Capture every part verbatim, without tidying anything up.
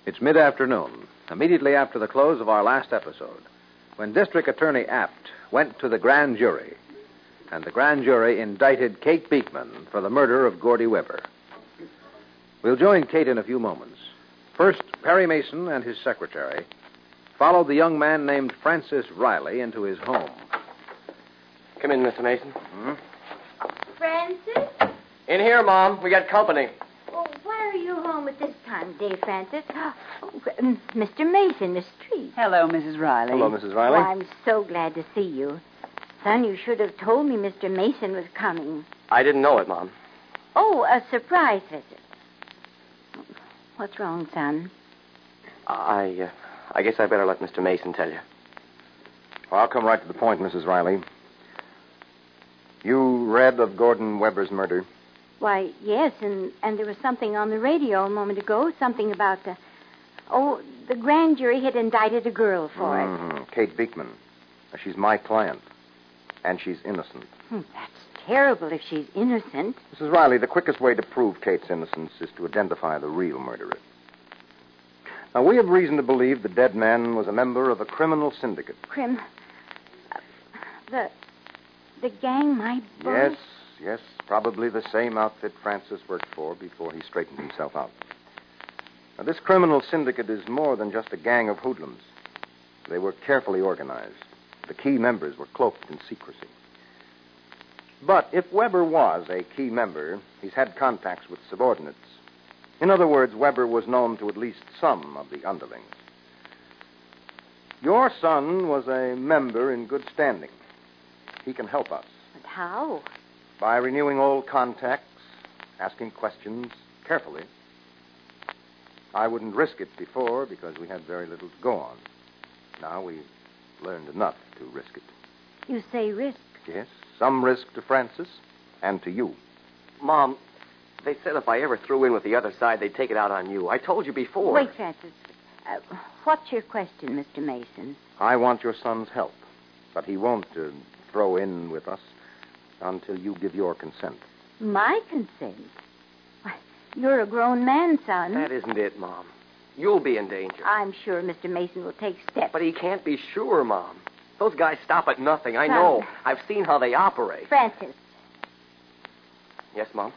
It's mid-afternoon, immediately after the close of our last episode, when District Attorney Apt went to the grand jury, and the grand jury indicted Kate Beekman for the murder of Gordy Weber. We'll join Kate in a few moments. First, Perry Mason and his secretary followed the young man named Francis Riley into his home. Come in, Mister Mason. Hmm? Francis? In here, Mom. We got company. Oh, why are you home at this time of day, Francis? Oh, um, Mister Mason, Miss Treat. Hello, Missus Riley. Hello, Missus Oh, Riley. I'm so glad to see you. Son, you should have told me Mister Mason was coming. I didn't know it, Mom. Oh, a surprise visit. What's wrong, son? I, uh, I guess I better let Mister Mason tell you. Well, I'll come right to the point, Missus Riley. You read of Gordon Weber's murder? Why, yes, and, and there was something on the radio a moment ago, something about the... Oh, the grand jury had indicted a girl for mm-hmm. it. Kate Beekman. She's my client, and she's innocent. Hmm, that's terrible if she's innocent. Missus Riley, the quickest way to prove Kate's innocence is to identify the real murderer. Now, we have reason to believe the dead man was a member of a criminal syndicate. Crim... Uh, the... The gang my boss? Yes, yes, probably the same outfit Francis worked for before he straightened himself out. Now, this criminal syndicate is more than just a gang of hoodlums. They were carefully organized. The key members were cloaked in secrecy. But if Weber was a key member, he's had contacts with subordinates. In other words, Weber was known to at least some of the underlings. Your son was a member in good standing. He can help us. But how? By renewing old contacts, asking questions carefully. I wouldn't risk it before because we had very little to go on. Now we've learned enough to risk it. You say risk. Yes, some risk to Francis and to you. Mom, they said if I ever threw in with the other side, they'd take it out on you. I told you before. Wait, Francis. Uh, what's your question, Mister Mason? I want your son's help, but he won't uh, throw in with us until you give your consent. My consent? Why, you're a grown man, son. That isn't it, Mom. You'll be in danger. I'm sure Mister Mason will take steps. But he can't be sure, Mom. Those guys stop at nothing. I Son. know. I've seen how they operate. Francis, Yes, Mom?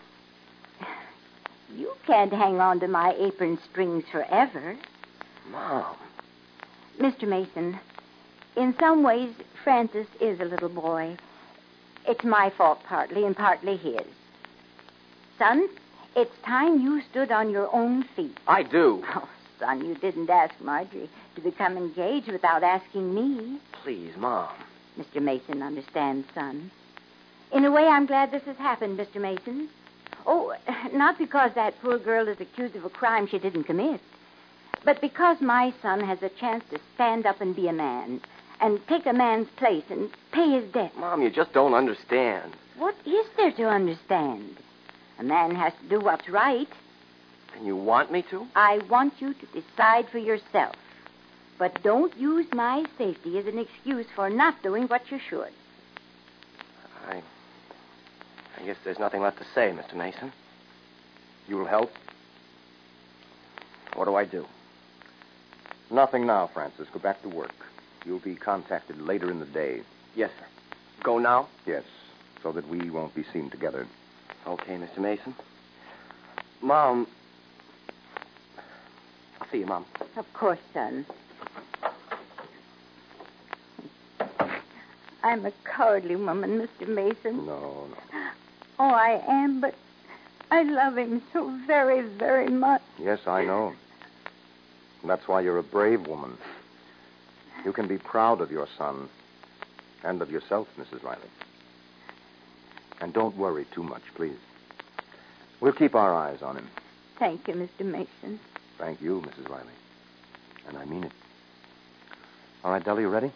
you can't hang on to my apron strings forever. Mom. Mister Mason, in some ways, Francis is a little boy. It's my fault partly and partly his. Son, it's time you stood on your own feet. I do. Oh, son, you didn't ask Marjorie to become engaged without asking me. Please, Mom. Mister Mason understands, son. In a way, I'm glad this has happened, Mister Mason. Oh, not because that poor girl is accused of a crime she didn't commit, but because my son has a chance to stand up and be a man and take a man's place and pay his debt. Mom, you just don't understand. What is there to understand? A man has to do what's right. And you want me to? I want you to decide for yourself. But don't use my safety as an excuse for not doing what you should. I... I guess there's nothing left to say, Mister Mason. You'll help? What do I do? Nothing now, Francis. Go back to work. You'll be contacted later in the day. Yes, sir. Go now? Yes, so that we won't be seen together. Okay, Mister Mason. Mom. I'll see you, Mom. Of course, son. I'm a cowardly woman, Mister Mason. No, no. Oh, I am, but I love him so very, very much. Yes, I know. That's why you're a brave woman. You can be proud of your son and of yourself, Missus Riley. And don't worry too much, please. We'll keep our eyes on him. Thank you, Mister Mason. Thank you, Missus Riley. And I mean it. All right, Della, you ready?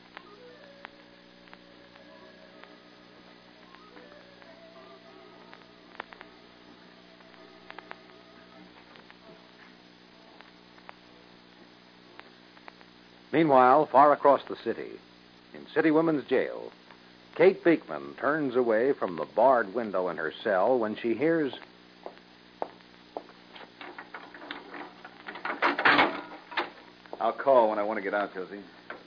Meanwhile, far across the city, in City Women's Jail, Kate Beekman turns away from the barred window in her cell when she hears... I'll call when I want to get out, Josie.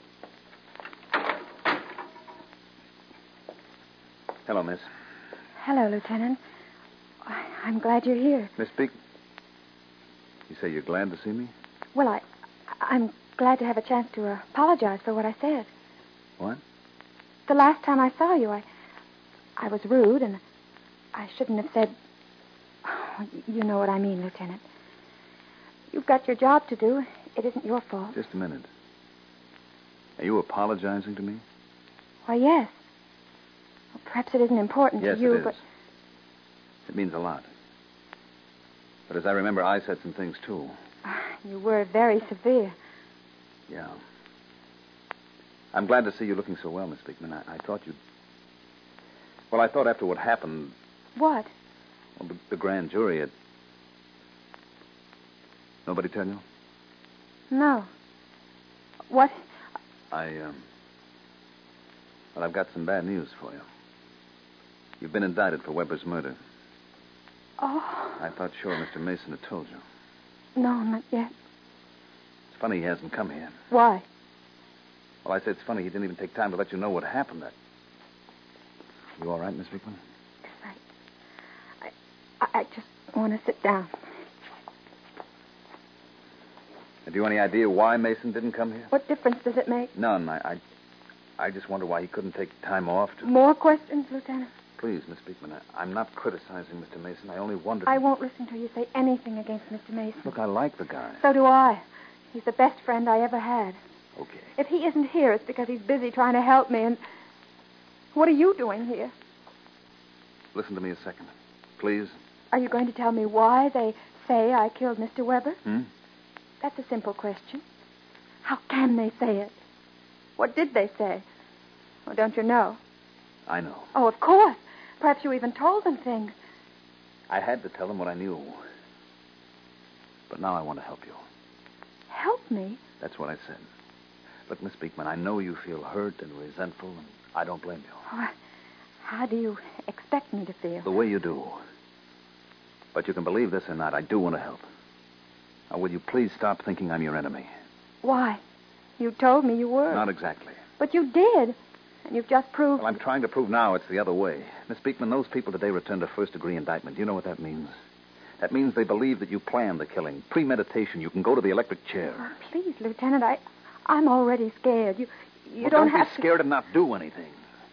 Hello, miss. Hello, Lieutenant. I- I'm glad you're here. Miss Beek. You say you're glad to see me? Well, I, I'm glad to have a chance to uh, apologize for what I said. What? The last time I saw you, I, I was rude, and I shouldn't have said. Oh, you know what I mean, Lieutenant. You've got your job to do. It isn't your fault. Just a minute. Are you apologizing to me? Why, yes. Well, perhaps it isn't important Yes, to you, it is. but It means a lot. But as I remember, I said some things, too. you were very severe. Yeah. I'm glad to see you looking so well, Miss Beekman. I, I thought you'd... Well, I thought after what happened... What? Well, the, the grand jury had... Nobody tell you? No. What? I, um... Well, I've got some bad news for you. You've been indicted for Weber's murder. Oh, I thought sure Mister Mason had told you. no, not yet. It's funny he hasn't come here. Why? Well, I said it's funny he didn't even take time to let you know what happened. That... You all right, Miss Beekman? Right. I, I, I just want to sit down. Have you any idea why Mason didn't come here? What difference does it make? None. I, I, I just wonder why he couldn't take time off to... More questions, Lieutenant? Please, Miss Beekman, I, I'm not criticizing Mister Mason. I only wondered... I won't listen to you say anything against Mister Mason. Look, I like the guy. So do I. He's the best friend I ever had. Okay. If he isn't here, it's because he's busy trying to help me, and what are you doing here? Listen to me a second. Please. Are you going to tell me why they say I killed Mister Weber? Hmm? That's a simple question. How can they say it? What did they say? Oh, don't you know? I know. Oh, of course. Perhaps you even told them things. I had to tell him what I knew. But now I want to help you. Help me? That's what I said. Look, Miss Beekman, I know you feel hurt and resentful, and I don't blame you. Oh, how do you expect me to feel? The way you do. But you can believe this or not, I do want to help. Now, will you please stop thinking I'm your enemy? Why? You told me you were. Not exactly. But you did. And you've just proved... Well, I'm trying to prove now it's the other way. Miss Beekman, those people today returned a first-degree indictment. Do you know what that means? That means they believe that you planned the killing. Premeditation. You can go to the electric chair. Oh, please, Lieutenant, I, I'm already scared. You, you well, don't, don't have be to... scared and not do anything.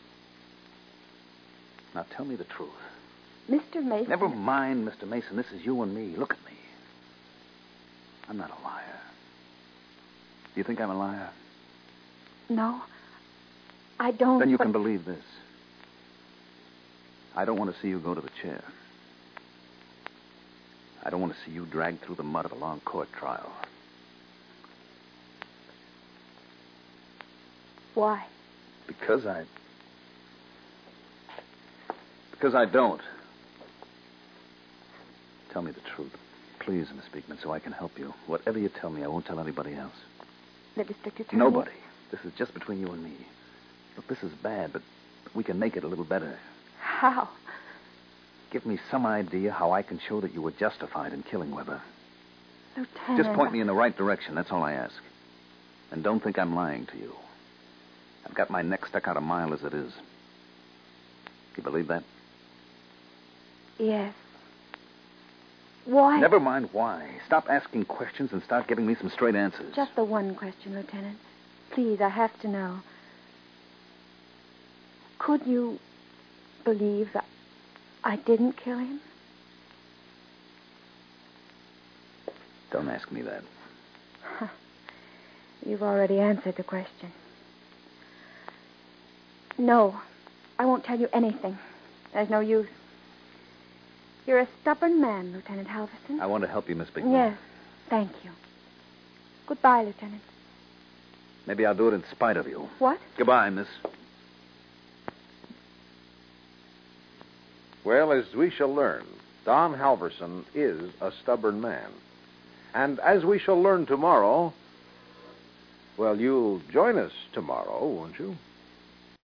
Now, tell me the truth. Mister Mason... Never mind, Mister Mason. This is you and me. Look at me. I'm not a liar. Do you think I'm a liar? No, I don't. Then you but... can believe this. I don't want to see you go to the chair. I don't want to see you dragged through the mud of a long court trial. Why? Because I... Because I don't. Tell me the truth. Please, Miss Beekman, so I can help you. Whatever you tell me, I won't tell anybody else. The district attorney? Nobody. This is just between you and me. Look, this is bad, but we can make it a little better. How? Give me some idea how I can show that you were justified in killing Weber. Lieutenant... Just point me in the right direction, that's all I ask. And don't think I'm lying to you. I've got my neck stuck out a mile as it is. You believe that? Yes. Why? Never mind why. Stop asking questions and start giving me some straight answers. Just the one question, Lieutenant. Please, I have to know. Could you believe that I didn't kill him? Don't ask me that. Huh. You've already answered the question. No, I won't tell you anything. There's no use. You're a stubborn man, Lieutenant Halverson. I want to help you, Miss Beekman. Yes, thank you. Goodbye, Lieutenant. Maybe I'll do it in spite of you. What? Goodbye, miss. Well, as we shall learn, Don Halverson is a stubborn man. And as we shall learn tomorrow, well, you'll join us tomorrow, won't you?